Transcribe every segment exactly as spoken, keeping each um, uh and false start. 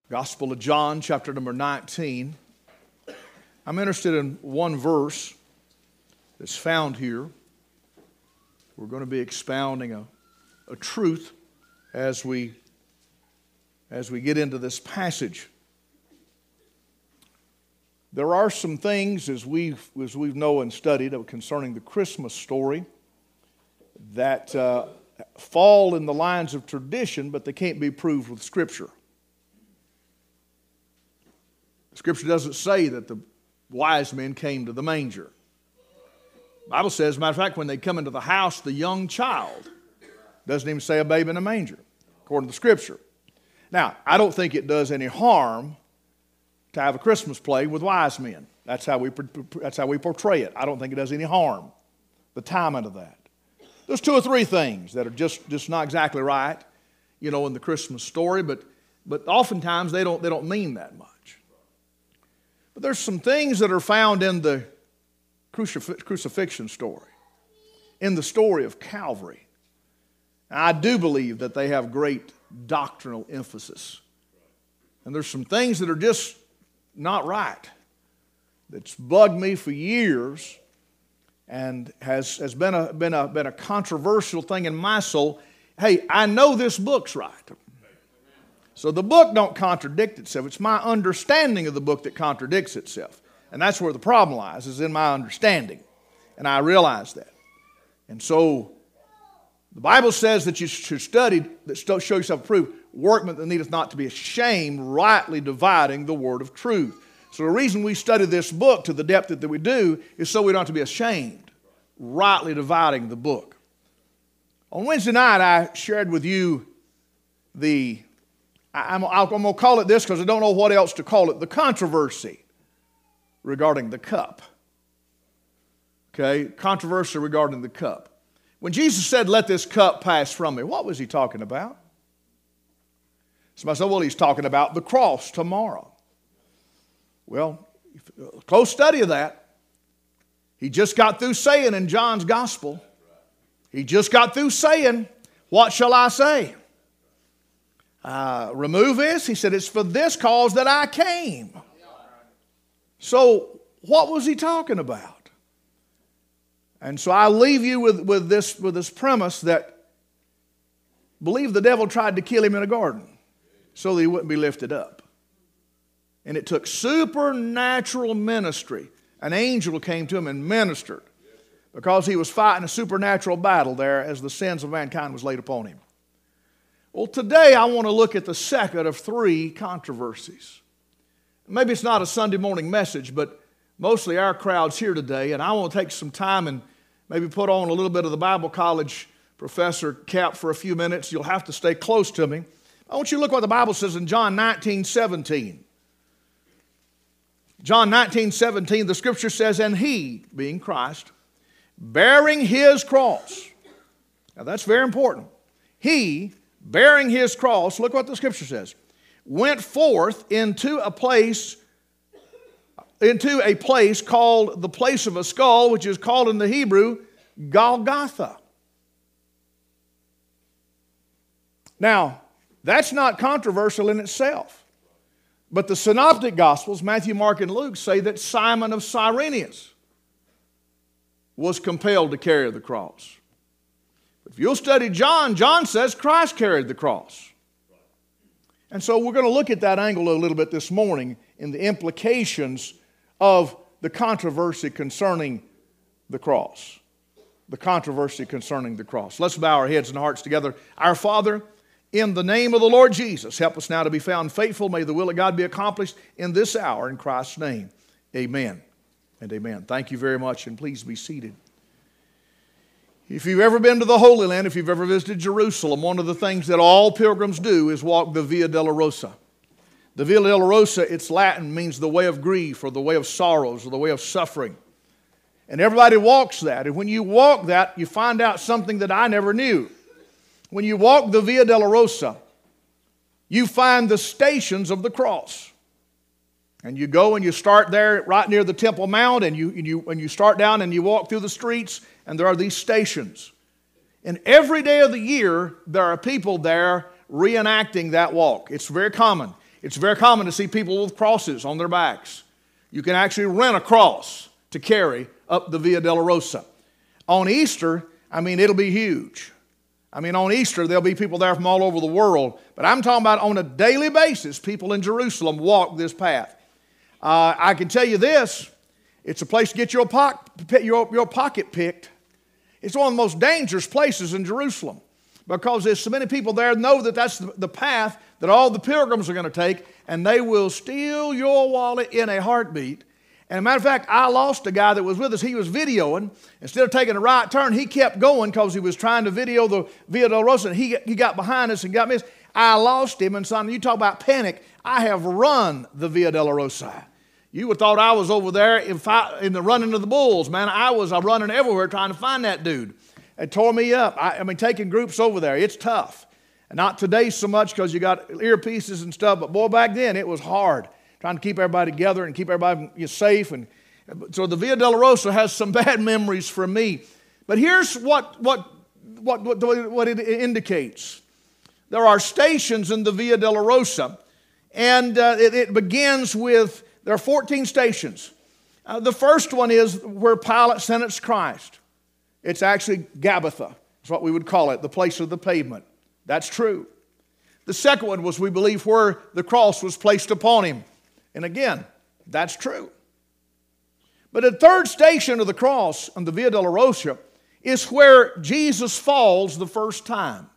Gospel of John, chapter number nineteen. I'm interested in one verse that's found here. We're going to be expounding a, a truth as we, as we get into this passage. There are some things, as we've, as we've known and studied concerning the Christmas story, that uh, fall in the lines of tradition, but they can't be proved with Scripture. Scripture doesn't say that the wise men came to the manger. The Bible says, as a matter of fact, when they come into the house, the young child doesn't even say a babe in a manger, according to the Scripture. Now, I don't think it does any harm to have a Christmas play with wise men. That's how we, that's how we portray it. I don't think it does any harm, the timing of that. There's two or three things that are just, just not exactly right, you know, in the Christmas story, but, but oftentimes they don't, they don't mean that much. But there's some things that are found in the crucif- crucifixion story, in the story of Calvary. And I do believe that they have great doctrinal emphasis. And there's some things that are just not right, that's bugged me for years and has, has been, a, been, a, been a controversial thing in my soul. Hey, I know this book's right. So the book don't contradict itself. It's my understanding of the book that contradicts itself. And that's where the problem lies, is in my understanding. And I realize that. And so the Bible says that you should study, that show yourself approved, workmen that needeth not to be ashamed, rightly dividing the word of truth. So the reason we study this book to the depth that we do is so we don't have to be ashamed, rightly dividing the book. On Wednesday night, I shared with you the I'm, I'm going to call it this because I don't know what else to call it, the controversy regarding the cup. Okay, controversy regarding the cup. When Jesus said, let this cup pass from me, what was he talking about? Somebody said, well, he's talking about the cross tomorrow. Well, a close study of that. He just got through saying in John's gospel, he just got through saying, what shall I say? Uh, remove this? He said, it's for this cause that I came. So, what was he talking about? And so I leave you with, with, this, with this premise that believe the devil tried to kill him in a garden so that he wouldn't be lifted up. And it took supernatural ministry. An angel came to him and ministered because he was fighting a supernatural battle there as the sins of mankind was laid upon him. Well, today I want to look at the second of three controversies. Maybe it's not a Sunday morning message, but mostly our crowd's here today, and I want to take some time and maybe put on a little bit of the Bible college professor cap for a few minutes. You'll have to stay close to me. I want you to look what the Bible says in John nineteen seventeen. John nineteen seventeen, the Scripture says, and he, being Christ, bearing his cross. Now that's very important. He, bearing his cross, look what the Scripture says, went forth into a place, into a place called the place of a skull, which is called in the Hebrew Golgotha. Now, that's not controversial in itself. But the synoptic Gospels, Matthew, Mark, and Luke, say that Simon of Cyrenius was compelled to carry the cross. If you'll study John, John says Christ carried the cross. And so we're going to look at that angle a little bit this morning in the implications of the controversy concerning the cross. The controversy concerning the cross. Let's bow our heads and hearts together. Our Father, in the name of the Lord Jesus, help us now to be found faithful. May the will of God be accomplished in this hour. In Christ's name, amen and amen. Thank you very much, and please be seated. If you've ever been to the Holy Land, if you've ever visited Jerusalem, one of the things that all pilgrims do is walk the Via Dolorosa. The Via Dolorosa, it's Latin, means the way of grief or the way of sorrows or the way of suffering. And everybody walks that. And when you walk that, you find out something that I never knew. When you walk the Via Dolorosa, you find the stations of the cross. And you go and you start there right near the Temple Mount, and you, and you, and you start down and you walk through the streets, and there are these stations. And every day of the year, there are people there reenacting that walk. It's very common. It's very common to see people with crosses on their backs. You can actually rent a cross to carry up the Via Dolorosa. On Easter, I mean, it'll be huge. I mean, on Easter, there'll be people there from all over the world. But I'm talking about on a daily basis, people in Jerusalem walk this path. Uh, I can tell you this, it's a place to get your, po- your, your pocket picked. It's one of the most dangerous places in Jerusalem because there's so many people there know that that's the, the path that all the pilgrims are going to take, and they will steal your wallet in a heartbeat. And as a matter of fact, I lost a guy that was with us. He was videoing. Instead of taking a right turn, he kept going because he was trying to video the Via Dolorosa. And he, he got behind us and got missed. I lost him. And son, you talk about panic. I have run the Via Dolorosa. You would have thought I was over there in, fight, in the running of the bulls. Man, I was uh, running everywhere trying to find that dude. It tore me up. I, I mean, taking groups over there, it's tough. And not today so much because you got earpieces and stuff. But boy, back then it was hard. Trying to keep everybody together and keep everybody safe. And so the Via Dolorosa has some bad memories for me. But here's what, what, what, what, what it indicates. There are stations in the Via Dolorosa, and uh, it, it begins with, there are fourteen stations. Uh, the first one is where Pilate sentenced Christ. It's actually Gabbatha. That's what we would call it, the place of the pavement. That's true. The second one was, we believe, where the cross was placed upon him. And again, that's true. But the third station of the cross on the Via Dolorosa is where Jesus falls the first time.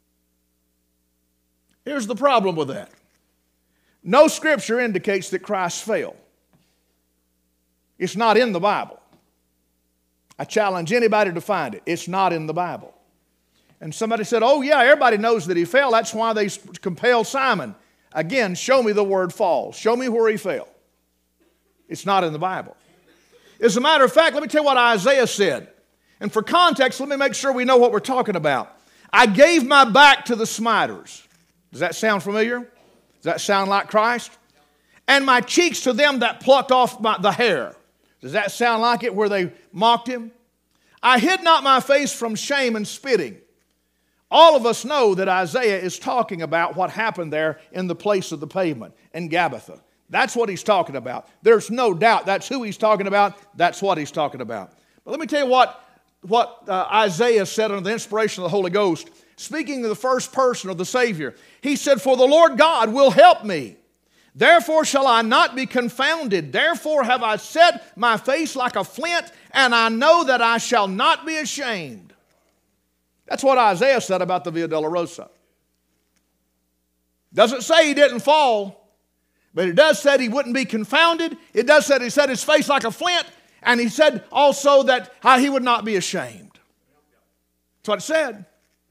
Here's the problem with that. No scripture indicates that Christ fell. It's not in the Bible. I challenge anybody to find it. It's not in the Bible. And somebody said, oh yeah, everybody knows that he fell. That's why they compelled Simon. Again, show me the word fall. Show me where he fell. It's not in the Bible. As a matter of fact, let me tell you what Isaiah said. And for context, let me make sure we know what we're talking about. I gave my back to the smiters. Does that sound familiar? Does that sound like Christ? And my cheeks to them that plucked off my, the hair. Does that sound like it, where they mocked him? I hid not my face from shame and spitting. All of us know that Isaiah is talking about what happened there in the place of the pavement in Gabbatha. That's what he's talking about. There's no doubt that's who he's talking about. That's what he's talking about. But let me tell you what, what uh, Isaiah said under the inspiration of the Holy Ghost. Speaking of the first person of the Savior, he said, for the Lord God will help me. Therefore shall I not be confounded. Therefore have I set my face like a flint, and I know that I shall not be ashamed. That's what Isaiah said about the Via Dolorosa. Doesn't say he didn't fall, but it does say he wouldn't be confounded. It does say he set his face like a flint, and he said also that how he would not be ashamed. That's what it said.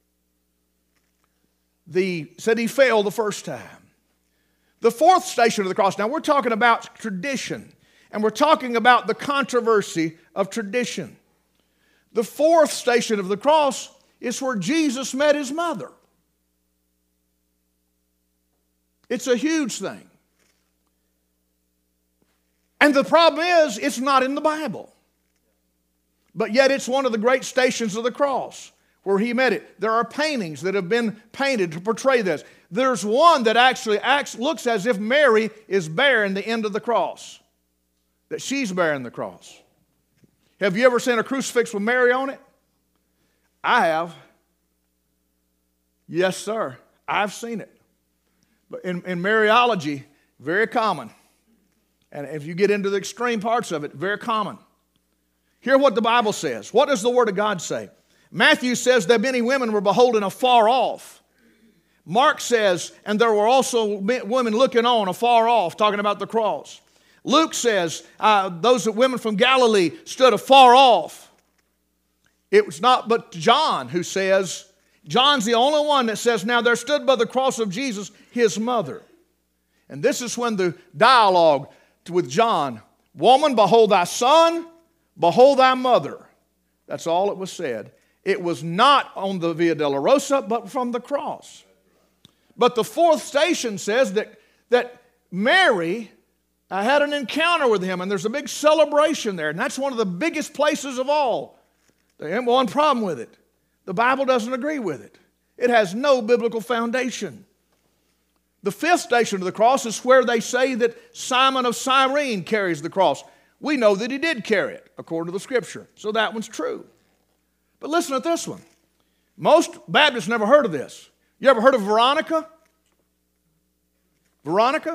The, said he fell the first time. The fourth station of the cross. Now we're talking about tradition, and we're talking about the controversy of tradition. The fourth station of the cross is where Jesus met his mother. It's a huge thing. And the problem is, it's not in the Bible. But yet it's one of the great stations of the cross where he met it. There are paintings that have been painted to portray this. There's one that actually acts, looks as if Mary is bearing the end of the cross. That she's bearing the cross. Have you ever seen a crucifix with Mary on it? I have. Yes, sir. I've seen it. But in, in Mariology, very common. And if you get into the extreme parts of it, very common. Hear what the Bible says. What does the Word of God say? Matthew says that many women were beholding afar off. Mark says, and there were also women looking on afar off, talking about the cross. Luke says, uh, those women from Galilee stood afar off. It was not but John who says, John's the only one that says, now there stood by the cross of Jesus his mother. And this is when the dialogue with John, woman, behold thy son, behold thy mother. That's all it was said. It was not on the Via Dolorosa, but from the cross. But the fourth station says that, that Mary uh, had an encounter with him, and there's a big celebration there. And that's one of the biggest places of all. There ain't one problem with it. The Bible doesn't agree with it. It has no biblical foundation. The fifth station of the cross is where they say that Simon of Cyrene carries the cross. We know that he did carry it, according to the Scripture. So that one's true. But listen to this one. Most Baptists never heard of this. You ever heard of Veronica? Veronica?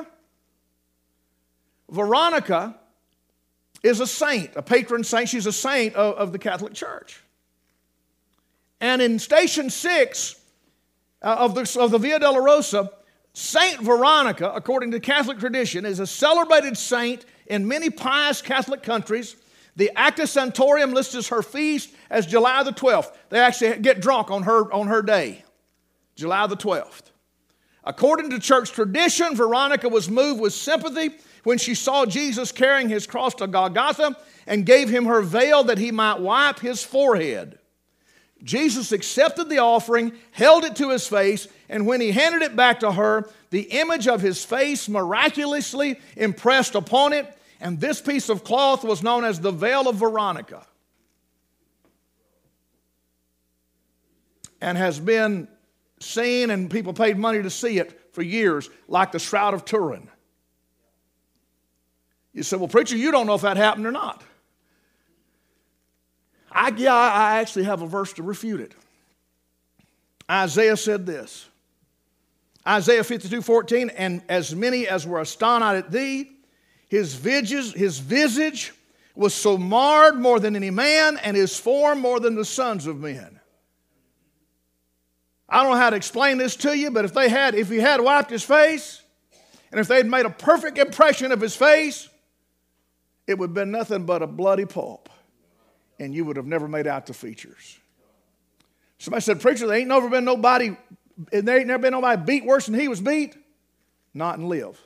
Veronica is a saint, a patron saint. She's a saint of, of the Catholic Church. And in Station six uh, of, the, of the Via Dolorosa, Saint Veronica, according to Catholic tradition, is a celebrated saint in many pious Catholic countries. The Acta Sanctorum lists her feast as July the twelfth. They actually get drunk on her, on her day, July the twelfth. According to church tradition, Veronica was moved with sympathy when she saw Jesus carrying his cross to Golgotha and gave him her veil that he might wipe his forehead. Jesus accepted the offering, held it to his face, and when he handed it back to her, the image of his face miraculously impressed upon it, and this piece of cloth was known as the veil of Veronica, and has been seen, and people paid money to see it for years, like the Shroud of Turin. You say, well, preacher, you don't know if that happened or not. I, yeah, I actually have a verse to refute it. Isaiah said this. Isaiah fifty-two fourteen, and as many as were astonished at thee, his visage, his visage was so marred more than any man, and his form more than the sons of men. I don't know how to explain this to you, but if they had, if he had wiped his face, and if they had made a perfect impression of his face, it would have been nothing but a bloody pulp, and you would have never made out the features. Somebody said, preacher, there ain't never been nobody, there ain't never been nobody beat worse than he was beat. Not and live.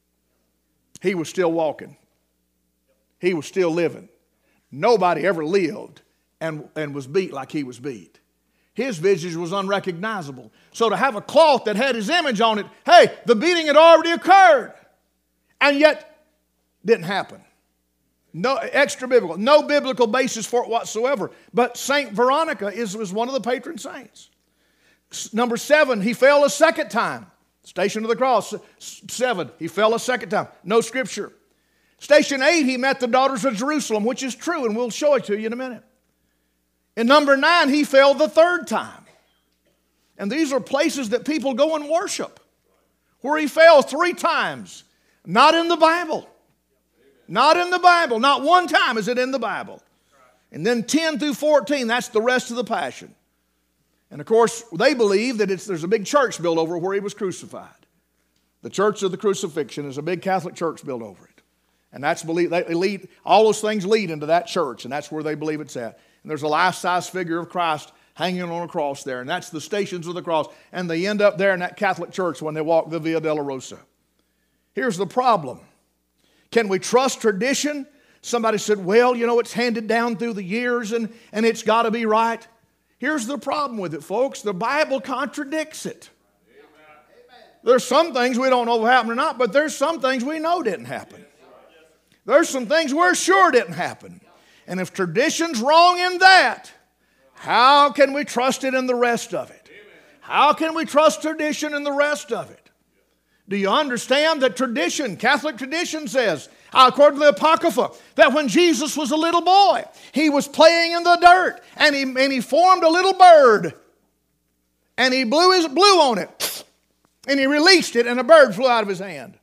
He was still walking. He was still living. Nobody ever lived and, and was beat like he was beat. His visage was unrecognizable. So to have a cloth that had his image on it, hey, the beating had already occurred. And yet, didn't happen. No extra biblical, no biblical basis for it whatsoever. But Saint Veronica is, is one of the patron saints. Number seven, he fell a second time. Station of the cross, seven, he fell a second time. No scripture. Station eight, he met the daughters of Jerusalem, which is true, and we'll show it to you in a minute. In number nine, he fell the third time. And these are places that people go and worship, where he fell three times. Not in the Bible. Not in the Bible. Not one time is it in the Bible. And then ten through fourteen, that's the rest of the Passion. And of course, they believe that it's, there's a big church built over where he was crucified. The Church of the Crucifixion is a big Catholic church built over it. And that's believe they lead, all those things lead into that church, and that's where they believe it's at. And there's a life-size figure of Christ hanging on a cross there, and that's the Stations of the Cross. And they end up there in that Catholic church when they walk the Via Dolorosa. Here's the problem. Can we trust tradition? Somebody said, well, you know, it's handed down through the years and, and it's got to be right. Here's the problem with it, folks. The Bible contradicts it. Amen. There's some things we don't know if happened or not, but there's some things we know didn't happen. There's some things we're sure didn't happen. And if tradition's wrong in that, how can we trust it in the rest of it? How can we trust tradition in the rest of it? Do you understand that tradition, Catholic tradition says, according to the Apocrypha, that when Jesus was a little boy, he was playing in the dirt, and he, and he formed a little bird, and he blew, his, blew on it, and he released it, and a bird flew out of his hand.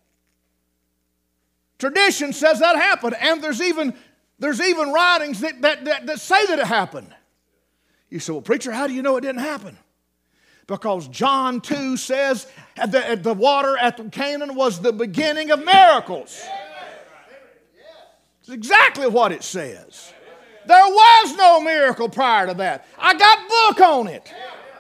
Tradition says that happened, and there's even, there's even writings that, that, that, that say that it happened. You say, well, preacher, how do you know it didn't happen? Because John two says that the water at Canaan was the beginning of miracles. It's exactly what it says. There was no miracle prior to that. I got book on it.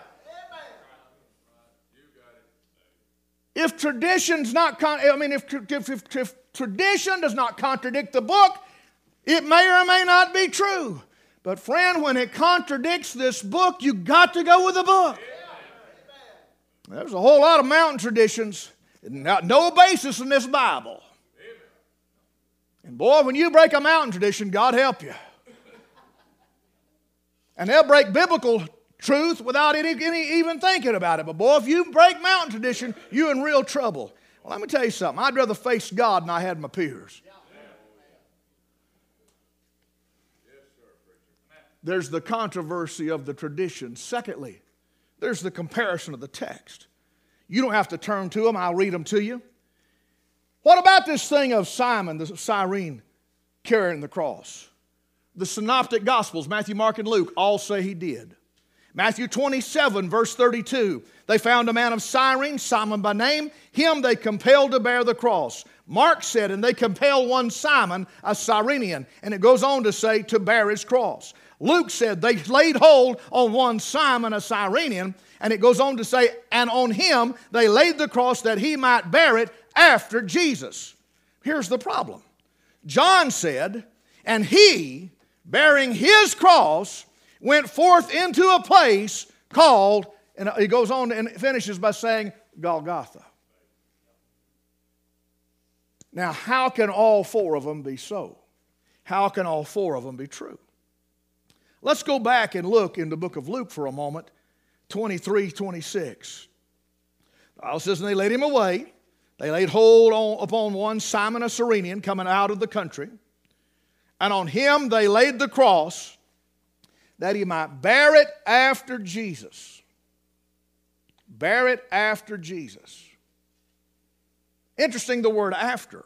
If tradition's not, con- I mean, if, if, if, if tradition does not contradict the book, it may or may not be true. But friend, when it contradicts this book, you got to go with the book. There's a whole lot of mountain traditions, no basis in this Bible. And boy, when you break a mountain tradition, God help you. And they'll break biblical truth without any, any even thinking about it. But boy, if you break mountain tradition, you're in real trouble. Well, let me tell you something. I'd rather face God than I had my peers. There's the controversy of the tradition. Secondly, there's the comparison of the text. You don't have to turn to them. I'll read them to you. What about this thing of Simon, the Cyrene, carrying the cross? The synoptic gospels, Matthew, Mark, and Luke, all say he did. Matthew twenty-seven, verse thirty-two, they found a man of Cyrene, Simon by name. Him they compelled to bear the cross. Mark said, and they compelled one Simon, a Cyrenian. And it goes on to say, to bear his cross. Luke said, they laid hold on one Simon, a Cyrenian. And it goes on to say, and on him they laid the cross that he might bear it after Jesus. Here's the problem. John said, and he, bearing his cross, went forth into a place called, and he goes on and finishes by saying, Golgotha. Now, how can all four of them be so? How can all four of them be true? Let's go back and look in the book of Luke for a moment, twenty-three, twenty-six. The Bible says, and they led him away. They laid hold on, upon one Simon a Cyrenian coming out of the country. And on him they laid the cross that he might bear it after Jesus. Bear it after Jesus. Interesting, the word after.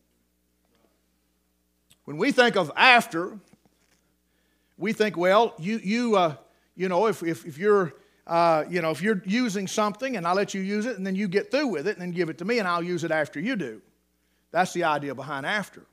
When we think of after, we think, well, you you uh, you know, if if, if you're uh, you know if you're using something and I let you use it and then you get through with it and then give it to me and I'll use it after you do. That's the idea behind after.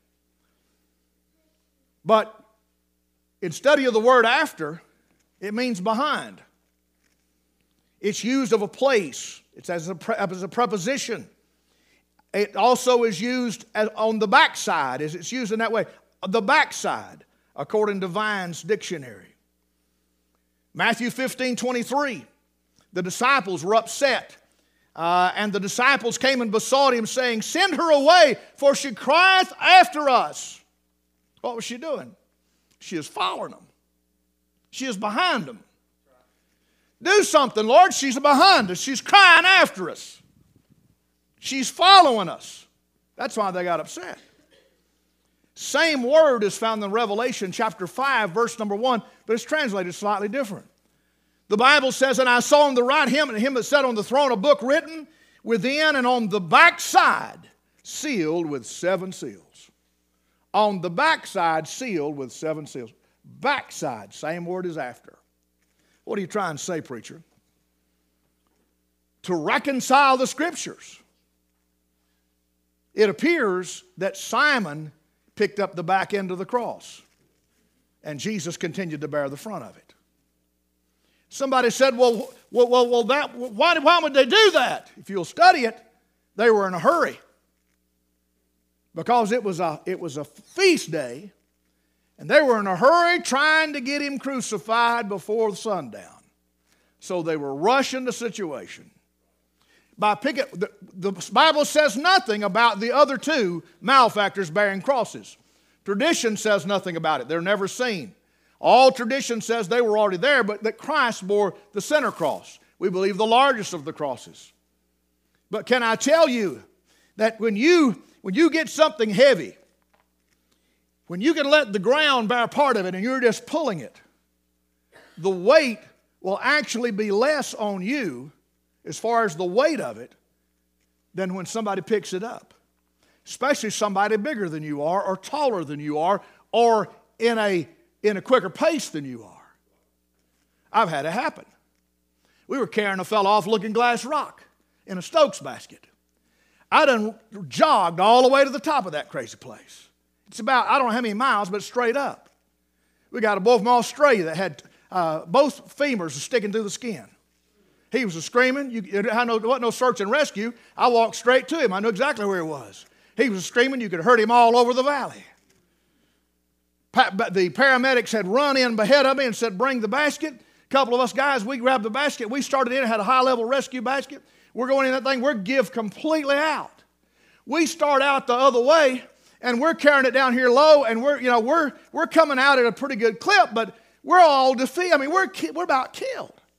But in study of the word after, it means behind. It's used of a place. It's as a, pre- as a preposition. It also is used as on the backside. It's used in that way. The backside, according to Vine's dictionary. Matthew fifteen, twenty-three. The disciples were upset. Uh, and the disciples came and besought him, saying, send her away, for she crieth after us. What was she doing? She is following them. She is behind them. Do something, Lord. She's behind us. She's crying after us. She's following us. That's why they got upset. Same word is found in Revelation chapter five, verse number one, but it's translated slightly different. The Bible says, and I saw on the right him and him that sat on the throne a book written within and on the backside, sealed with seven seals. On the backside, sealed with seven seals. Backside, same word as after. What are you trying to say, preacher? To reconcile the Scriptures. It appears that Simon picked up the back end of the cross, and Jesus continued to bear the front of it. Somebody said, well, well, well, well that, why, why would they do that? If you'll study it, they were in a hurry. Because it was a, it was a feast day, and they were in a hurry trying to get him crucified before sundown. So they were rushing the situation. By picking, the, the Bible says nothing about the other two malefactors bearing crosses. Tradition says nothing about it. They're never seen. All tradition says they were already there, but that Christ bore the center cross. We believe the largest of the crosses. But can I tell you that when you, when you get something heavy, when you can let the ground bear part of it and you're just pulling it, the weight will actually be less on you as far as the weight of it than when somebody picks it up. Especially somebody bigger than you are or taller than you are or in a, in a quicker pace than you are. I've had it happen. We were carrying a fellow off Looking Glass Rock in a Stokes basket. I done jogged all the way to the top of that crazy place. It's about, I don't know how many miles, but straight up. We got a boy from Australia that had uh, both femurs sticking through the skin. He was a screaming. You, I know there wasn't no search and rescue. I walked straight to him. I knew exactly where he was. He was screaming. You could have heard him all over the valley. Pa- the paramedics had run in ahead of me and said, bring the basket. A couple of us guys, we grabbed the basket. We started in and had a high-level rescue basket. We're going in that thing. We're give completely out. We start out the other way, and we're carrying it down here low, and we're, you know, we're, we're coming out at a pretty good clip, but we're all defeated. I mean, we're, we're about killed.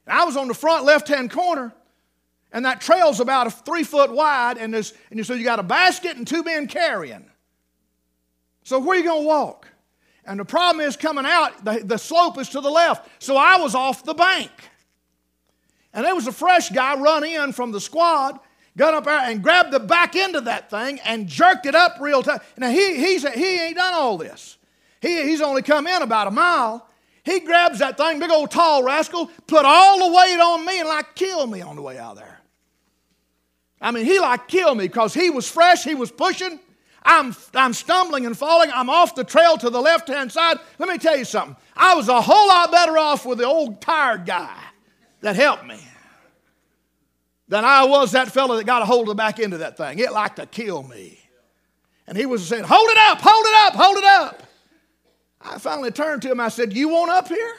And I was on the front left-hand corner, and that trail's about a three foot wide, and, there's, and so you got a basket and two men carrying. So where are you going to walk? And the problem is coming out, the, the slope is to the left. So I was off the bank. And there was a fresh guy run in from the squad, got up there and grabbed the back end of that thing and jerked it up real tight. Now, he, he's, he ain't done all this. He, he's only come in about a mile. He grabs that thing, big old tall rascal, put all the weight on me and like killed me on the way out there. I mean, he like killed me because he was fresh, he was pushing. I'm, I'm stumbling and falling. I'm off the trail to the left-hand side. Let me tell you something. I was a whole lot better off with the old tired guy that helped me than I was that fellow that got a hold of the back end of that thing. It like to kill me. And he was saying, hold it up, hold it up, hold it up. I finally turned to him. I said, you want up here?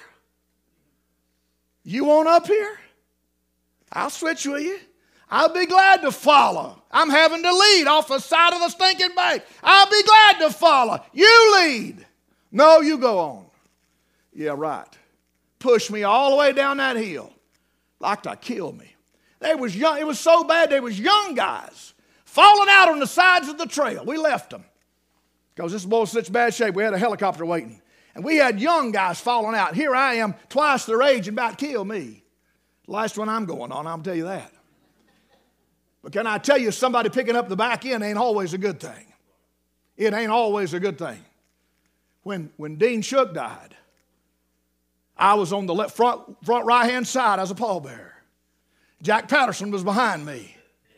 You want up here? I'll switch with you. I'll be glad to follow. I'm having to lead off the side of the stinking bank. I'll be glad to follow. You lead. No, you go on. Yeah, right. Push me all the way down that hill. Like to kill me. They was young. It was so bad, they was young guys falling out on the sides of the trail. We left them because this boy was in such bad shape. We had a helicopter waiting. And we had young guys falling out. Here I am, twice their age, and about to kill me. The last one I'm going on, I'll tell you that. But can I tell you, somebody picking up the back end ain't always a good thing. It ain't always a good thing. When, when Dean Shook died, I was on the left, front, front right-hand side as a pallbearer. Jack Patterson was behind me.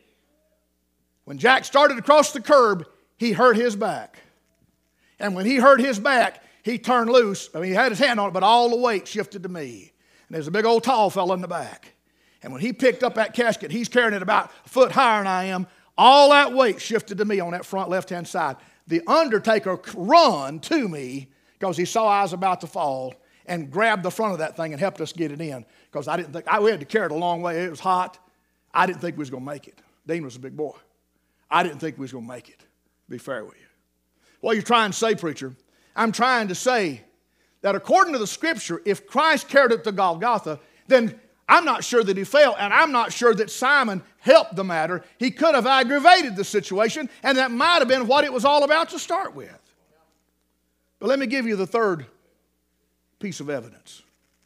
When Jack started across the curb, he hurt his back. And when he hurt his back, he turned loose. I mean, he had his hand on it, but all the weight shifted to me. And there's a big old tall fella in the back. And when he picked up that casket, he's carrying it about a foot higher than I am. All that weight shifted to me on that front left-hand side. The undertaker run to me because he saw I was about to fall and grabbed the front of that thing and helped us get it in because I didn't think, I, we had to carry it a long way. It was hot. I didn't think we was going to make it. Dean was a big boy. I didn't think we was going to make it. Be fair with you. What you're trying to say, preacher, I'm trying to say that according to the Scripture, if Christ carried it to Golgotha, then I'm not sure that he failed, and I'm not sure that Simon helped the matter. He could have aggravated the situation, and that might have been what it was all about to start with. But let me give you the third piece of evidence.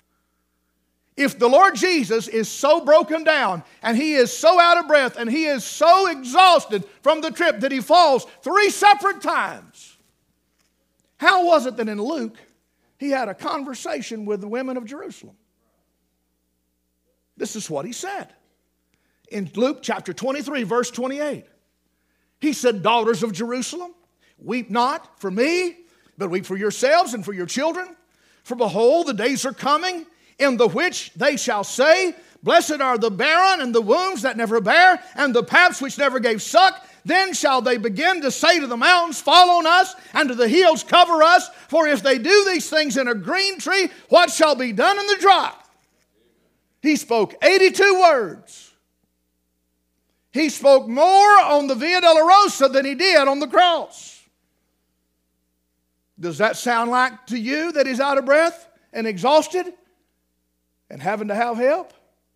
If the Lord Jesus is so broken down, and he is so out of breath, and he is so exhausted from the trip that he falls three separate times, how was it that in Luke he had a conversation with the women of Jerusalem? This is what he said. In Luke chapter twenty-three, verse twenty-eight. He said, daughters of Jerusalem, weep not for me, but weep for yourselves and for your children. For behold, the days are coming, in the which they shall say, blessed are the barren and the wombs that never bare, and the paps which never gave suck. Then shall they begin to say to the mountains, fall on us, and to the hills cover us. For if they do these things in a green tree, what shall be done in the dry? He spoke eighty-two words. He spoke more on the Via Dolorosa than he did on the cross. Does that sound like to you that he's out of breath and exhausted and having to have help?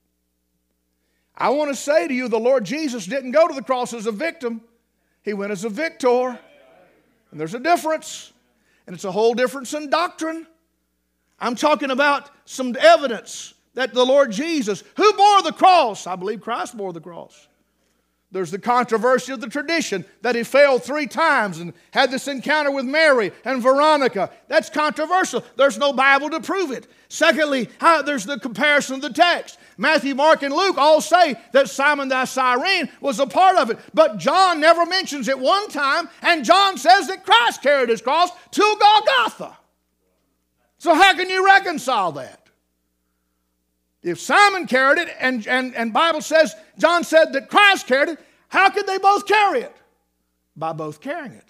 I want to say to you, the Lord Jesus didn't go to the cross as a victim. He went as a victor. And there's a difference. And it's a whole difference in doctrine. I'm talking about some evidence that the Lord Jesus, who bore the cross, I believe Christ bore the cross. There's the controversy of the tradition that he fell three times and had this encounter with Mary and Veronica. That's controversial. There's no Bible to prove it. Secondly, how, there's the comparison of the text. Matthew, Mark, and Luke all say that Simon the Cyrene was a part of it. But John never mentions it one time, and John says that Christ carried his cross to Golgotha. So how can you reconcile that? If Simon carried it, and, and, and Bible says, John said that Christ carried it, how could they both carry it? By both carrying it.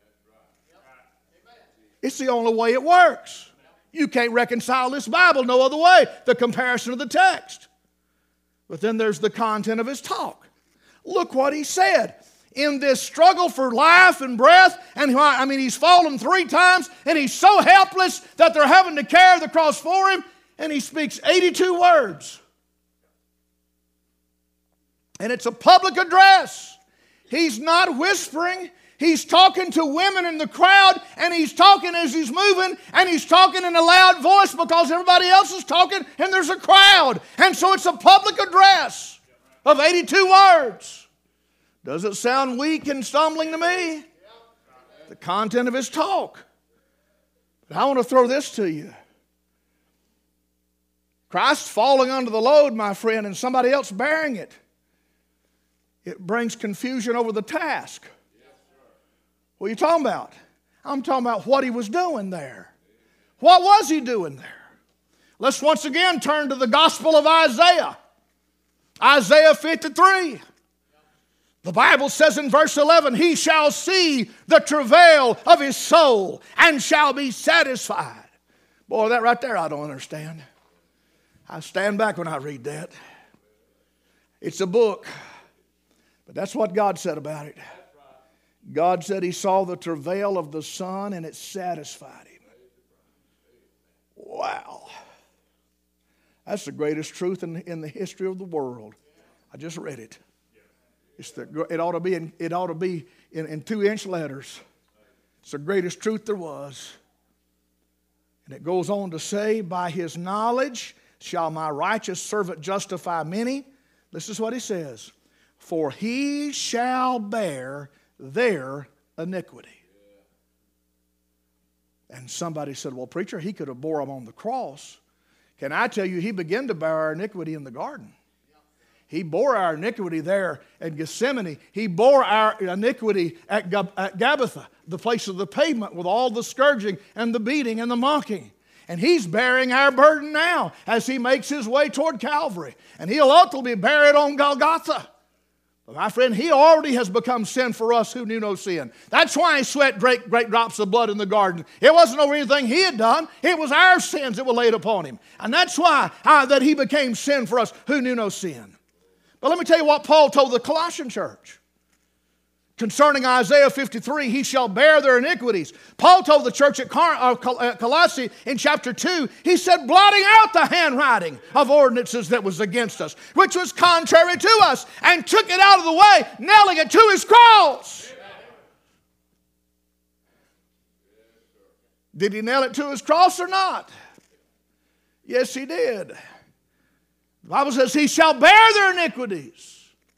It's the only way it works. You can't reconcile this Bible no other way, the comparison of the text. But then there's the content of his talk. Look what he said. In this struggle for life and breath, and I mean, he's fallen three times, and he's so helpless that they're having to carry the cross for him. And he speaks eighty-two words. And it's a public address. He's not whispering. He's talking to women in the crowd, and he's talking as he's moving, and he's talking in a loud voice because everybody else is talking, and there's a crowd. And so it's a public address of eighty-two words. Does it sound weak and stumbling to me? The content of his talk. But I want to throw this to you. Christ falling under the load, my friend, and somebody else bearing it. It brings confusion over the task. What are you talking about? I'm talking about what he was doing there. What was he doing there? Let's once again turn to the Gospel of Isaiah. Isaiah fifty-three. The Bible says in verse eleven, he shall see the travail of his soul and shall be satisfied. Boy, that right there I don't understand. I stand back when I read that. It's a book, but that's what God said about it. God said he saw the travail of the Son and it satisfied him. Wow. That's the greatest truth in, in the history of the world. I just read it. It's the, it ought to be, in, it ought to be in, in two-inch letters. It's the greatest truth there was. And it goes on to say, by his knowledge shall my righteous servant justify many. This is what he says. For he shall bear their iniquity. And somebody said, well, preacher, he could have bore them on the cross. Can I tell you, he began to bear our iniquity in the garden. He bore our iniquity there at Gethsemane. He bore our iniquity at Gabbatha, the place of the pavement with all the scourging and the beating and the mocking. And he's bearing our burden now as he makes his way toward Calvary. And he'll ultimately bear it on Golgotha. But my friend, he already has become sin for us who knew no sin. That's why he sweat great, great drops of blood in the garden. It wasn't over anything he had done. It was our sins that were laid upon him. And that's why uh, that he became sin for us who knew no sin. But let me tell you what Paul told the Colossian church. Concerning Isaiah fifty-three, he shall bear their iniquities. Paul told the church at Colossae in chapter two, he said, blotting out the handwriting of ordinances that was against us, which was contrary to us, and took it out of the way, nailing it to his cross. Did he nail it to his cross or not? Yes, he did. The Bible says he shall bear their iniquities.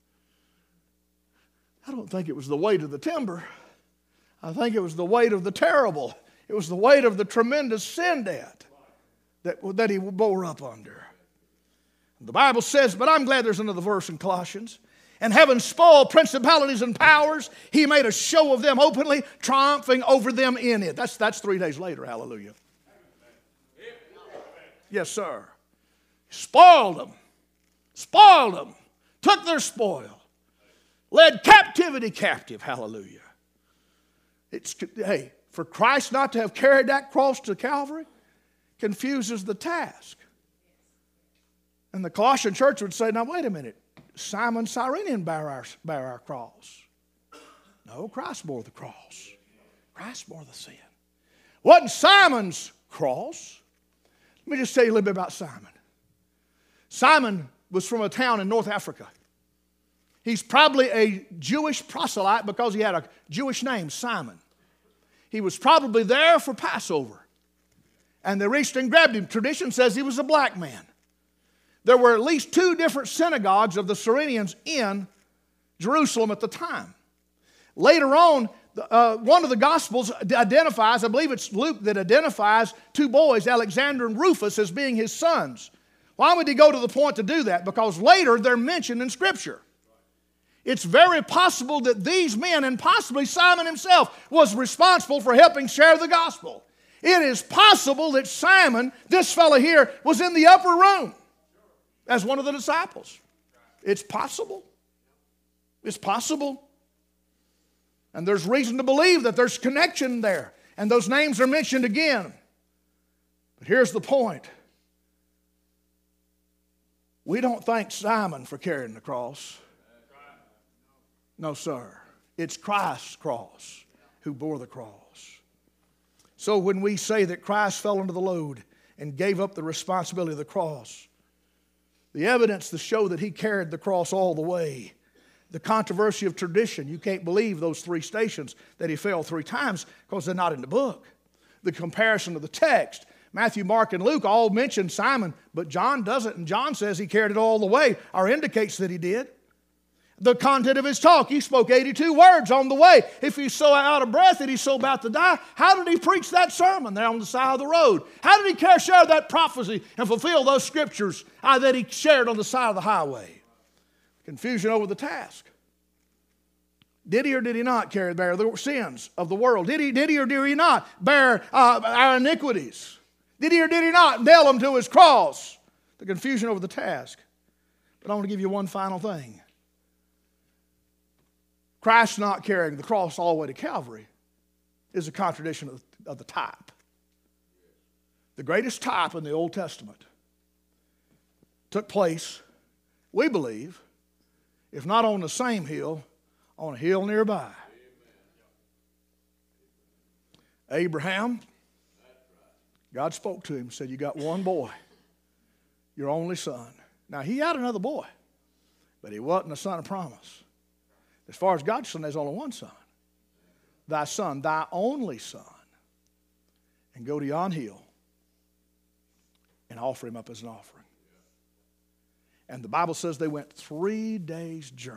I don't think it was the weight of the timber. I think it was the weight of the terrible. It was the weight of the tremendous sin debt that, that he bore up under. The Bible says, but I'm glad there's another verse in Colossians. And having spoiled principalities and powers, he made a show of them openly, triumphing over them in it. That's, that's three days later, hallelujah. Yes, sir. Spoiled them. Spoiled them. Took their spoil. Led captivity captive. Hallelujah. It's, hey, for Christ not to have carried that cross to Calvary confuses the task. And the Colossian church would say, now wait a minute. Simon Cyrenian bear our, bear our cross. No, Christ bore the cross. Christ bore the sin. Wasn't Simon's cross. Let me just tell you a little bit about Simon. Simon was from a town in North Africa. He's probably a Jewish proselyte because he had a Jewish name, Simon. He was probably there for Passover. And they reached and grabbed him. Tradition says he was a black man. There were at least two different synagogues of the Cyrenians in Jerusalem at the time. Later on, uh, one of the Gospels identifies, I believe it's Luke that identifies two boys, Alexander and Rufus, as being his sons. Why would he go to the point to do that? Because later they're mentioned in Scripture. It's very possible that these men, and possibly Simon himself, was responsible for helping share the gospel. It is possible that Simon, this fellow here, was in the upper room as one of the disciples. It's possible. It's possible. And there's reason to believe that there's connection there. And those names are mentioned again. But here's the point. We don't thank Simon for carrying the cross. No, sir. It's Christ's cross who bore the cross. So when we say that Christ fell under the load and gave up the responsibility of the cross, The evidence to show that he carried the cross all the way. The controversy of tradition. You can't believe those three stations that he fell three times because they're not in the book. The comparison of the text. Matthew, Mark, and Luke all mention Simon, but John doesn't, and John says he carried it all the way, or indicates that he did. The content of his talk, he spoke eighty-two words on the way. If he's so out of breath and he's so about to die, how did he preach that sermon there on the side of the road? How did he care, share that prophecy and fulfill those scriptures uh, that he shared on the side of the highway? Confusion over the task. Did he or did he not carry bear the sins of the world? Did he, did he or did he not bear uh, our iniquities? Did he or did he not nail them to his cross? The confusion over the task. But I want to give you one final thing. Christ not carrying the cross all the way to Calvary is a contradiction of the, of the type. The greatest type in the Old Testament took place, we believe, if not on the same hill, on a hill nearby. Abraham, God spoke to him and said, you got one boy, your only son. Now, he had another boy, but he wasn't a son of promise. As far as God's son, there's only one son. Thy son, thy only son. And go to yon hill and offer him up as an offering. And the Bible says they went three days' journey.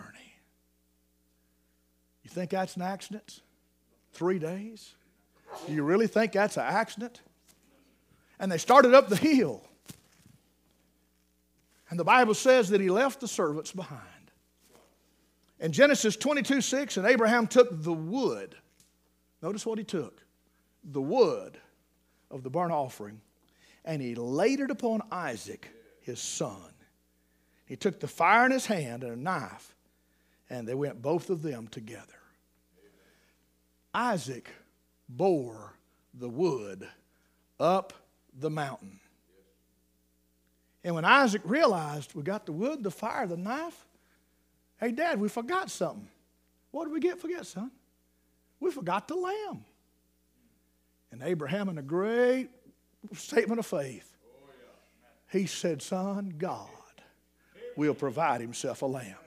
You think that's an accident? Three days? Do you really think that's an accident? And they started up the hill. And the Bible says that he left the servants behind. In Genesis twenty-two six, and Abraham took the wood. Notice what he took. The wood of the burnt offering. And he laid it upon Isaac, his son. He took the fire in his hand and a knife. And they went both of them together. Isaac bore the wood up the mountain. And when Isaac realized we got the wood, the fire, the knife, hey, Dad, we forgot something. What did we get forget, son? We forgot the lamb. And Abraham, in a great statement of faith, he said, son, God will provide himself a lamb.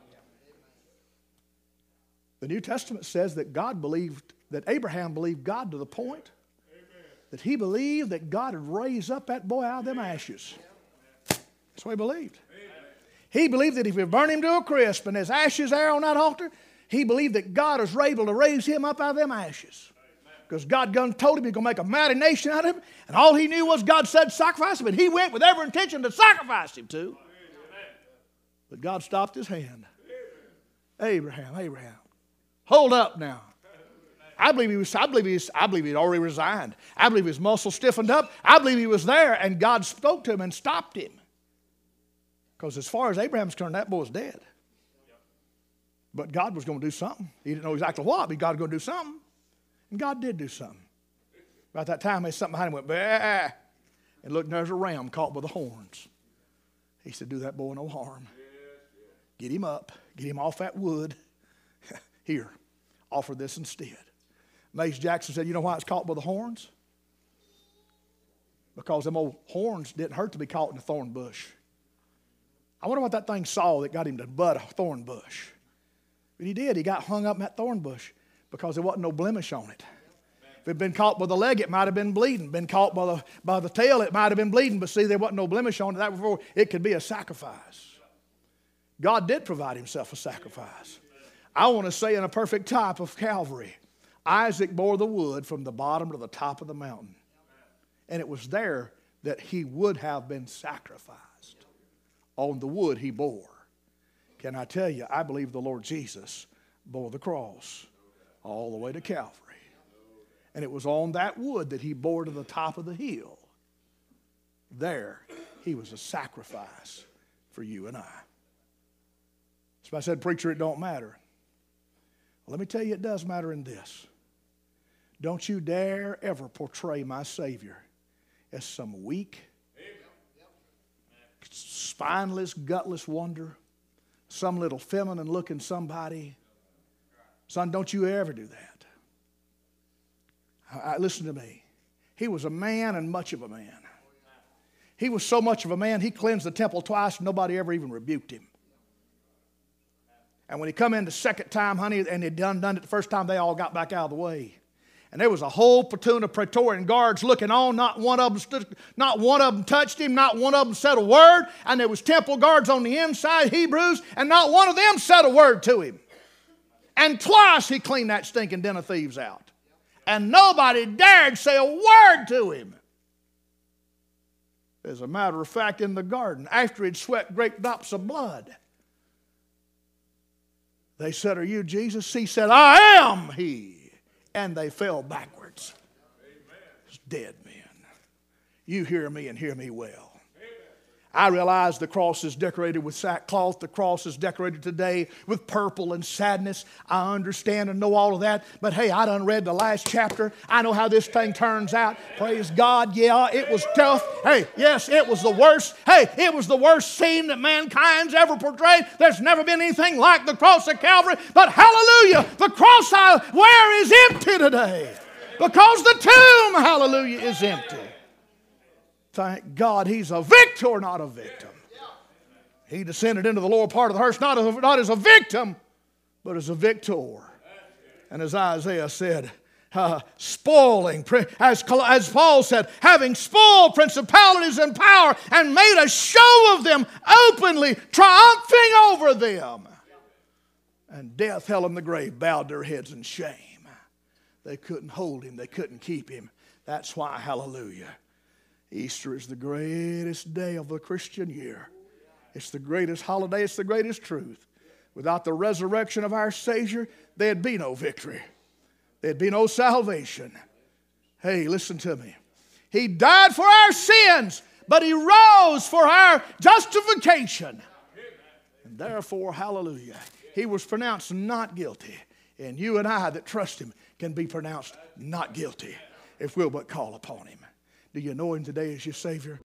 The New Testament says that God believed, that Abraham believed God to the point that he believed that God would raise up that boy out of them ashes. That's what he believed. He believed that if we burn him to a crisp and there's ashes there on that altar, he believed that God is able to raise him up out of them ashes. Because God told him he's going to make a mighty nation out of him, and all he knew was God said sacrifice him, and he went with every intention to sacrifice him to. But God stopped his hand. Abraham, Abraham, hold up now. I believe he was. I believe he was, I believe he'd already resigned. I believe his muscles stiffened up. I believe he was there, and God spoke to him and stopped him. Because as far as Abraham's concerned, that boy was dead. But God was going to do something. He didn't know exactly what, but God was going to do something. And God did do something. About that time, there's something behind him went, bah, and looked, and there's a ram caught by the horns. He said, do that boy no harm. Get him up. Get him off that wood. Here, offer this instead. Mace Jackson said, you know why it's caught by the horns? Because them old horns didn't hurt to be caught in a thorn bush. I wonder what that thing saw that got him to butt a thorn bush. But he did. He got hung up in that thorn bush because there wasn't no blemish on it. If it had been caught by the leg, it might have been bleeding. Been caught by the, by the tail, it might have been bleeding. But see, there wasn't no blemish on it. That before it could be a sacrifice. God did provide himself a sacrifice. I want to say in a perfect type of Calvary, Isaac bore the wood from the bottom to the top of the mountain. And it was there that he would have been sacrificed. On the wood he bore. Can I tell you, I believe the Lord Jesus bore the cross all the way to Calvary. And it was on that wood that he bore to the top of the hill. There, he was a sacrifice for you and I. So I said, preacher, it don't matter. Well, let me tell you, it does matter in this. Don't you dare ever portray my Savior as some weak, spineless, gutless wonder, some little feminine-looking somebody. Son, don't you ever do that. I, I, listen to me. He was a man and much of a man. He was so much of a man, he cleansed the temple twice and nobody ever even rebuked him. And when he come in the second time, honey, and he'd done, done it the first time, they all got back out of the way. And there was a whole platoon of Praetorian guards looking on. Not one of them stood, not one of them touched him. Not one of them said a word. And there was temple guards on the inside, Hebrews, and not one of them said a word to him. And twice he cleaned that stinking den of thieves out. And nobody dared say a word to him. As a matter of fact, in the garden, after he'd sweat great drops of blood, they said, "Are you Jesus?" He said, "I am he." And they fell backwards. It's dead men. You hear me and hear me well. I realize the cross is decorated with sackcloth. The cross is decorated today with purple and sadness. I understand and know all of that. But hey, I done read the last chapter. I know how this thing turns out. Praise God. Yeah, it was tough. Hey, yes, it was the worst. Hey, it was the worst scene that mankind's ever portrayed. There's never been anything like the cross of Calvary. But hallelujah, the cross I wear is empty today. Because the tomb, hallelujah, is empty. Thank God he's a victor, not a victim. He descended into the lower part of the hearse, not, a, not as a victim, but as a victor. And as Isaiah said, uh, spoiling, as, as Paul said, having spoiled principalities and power and made a show of them openly, triumphing over them. And death, hell, and the grave bowed their heads in shame. They couldn't hold him. They couldn't keep him. That's why, hallelujah, Easter is the greatest day of the Christian year. It's the greatest holiday. It's the greatest truth. Without the resurrection of our Savior, there'd be no victory. There'd be no salvation. Hey, listen to me. He died for our sins, but he rose for our justification. And therefore, hallelujah, he was pronounced not guilty. And you and I that trust him can be pronounced not guilty if we'll but call upon him. Do you know him today as your Savior?